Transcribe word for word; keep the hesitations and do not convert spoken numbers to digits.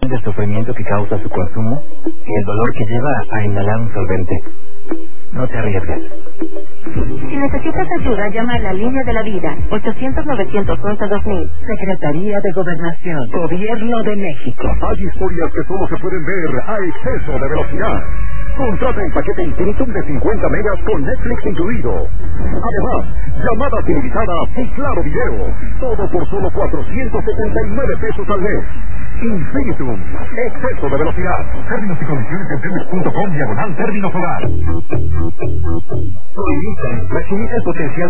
del sufrimiento que causa su consumo y el dolor que lleva a inhalar un solvente. No te arriesgues. Si necesitas ayuda, llama a la línea de la vida, ochocientos novecientos once dos mil. Secretaría de Gobernación, Gobierno de México. Hay historias que solo se pueden ver a exceso de velocidad. Contrata el paquete Infinitum de cincuenta megas con Netflix incluido. Además, llamadas ilimitadas y claro video. Todo por solo cuatrocientos setenta y nueve pesos al mes. Infinitum, exceso de velocidad. Términos y condiciones en telmex punto com diagonal término solar. Maximiza el potencial